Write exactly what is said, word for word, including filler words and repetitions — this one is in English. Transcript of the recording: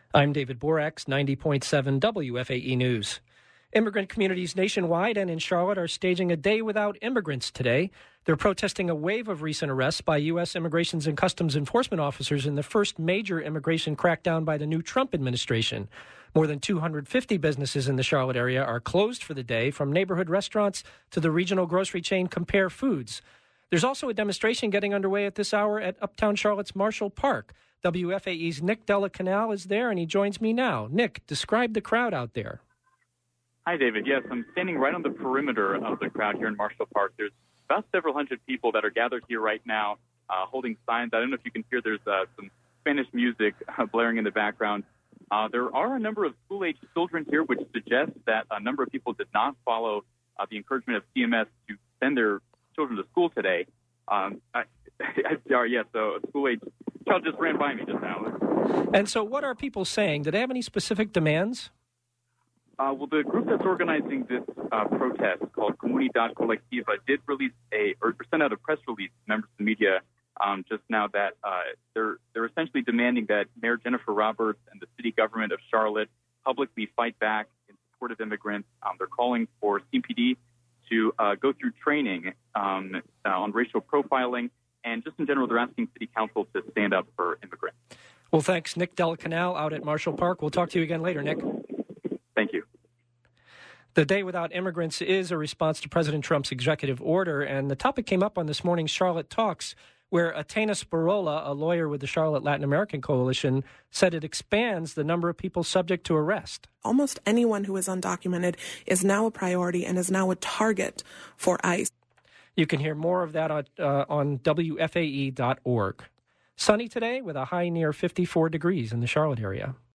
I'm David Borax, ninety point seven W F A E News. Immigrant communities nationwide and in Charlotte are staging a day without immigrants today. They're protesting a wave of recent arrests by U S Immigrations and Customs Enforcement officers in the first major immigration crackdown by the new Trump administration. More than two hundred fifty businesses in the Charlotte area are closed for the day, from neighborhood restaurants to the regional grocery chain Compare Foods. There's also a demonstration getting underway at this hour at Uptown Charlotte's Marshall Park. W F A E's Nick Della Canal is there, and he joins me now. Nick, describe the crowd out there. Hi, David. Yes, I'm standing right on the perimeter of the crowd here in Marshall Park. There's about several hundred people that are gathered here right now, uh, holding signs. I don't know if you can hear, there's uh, some Spanish music uh, blaring in the background. Uh, there are a number of school-age children here, which suggests that a number of people did not follow uh, the encouragement of C M S to send their children to school today. Um, I, I, sorry, yes, so a school-age child just ran by me just now. And so what are people saying? Do they have any specific demands? Uh, well, the group that's organizing this uh, protest, called Comunidad Colectiva, did release a, or send out a press release to members of the media um, just now that uh, they're they're essentially demanding that Mayor Jennifer Roberts and the city government of Charlotte publicly fight back in support of immigrants. Um, they're calling for C P D to uh, go through training um, uh, on racial profiling, and just in general, they're asking City Council to stand up for immigrants. Well, thanks, Nick Della Canal out at Marshall Park. We'll talk to you again later, Nick. Thank you. The Day Without Immigrants is a response to President Trump's executive order, and the topic came up on this morning's Charlotte Talks, where Atena Sparola, a lawyer with the Charlotte Latin American Coalition, said it expands the number of people subject to arrest. Almost anyone who is undocumented is now a priority and is now a target for ICE. You can hear more of that on, uh, on W F A E dot org. Sunny today with a high near fifty-four degrees in the Charlotte area.